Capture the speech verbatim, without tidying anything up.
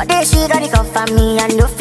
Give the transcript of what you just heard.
All day she got it come for me, I no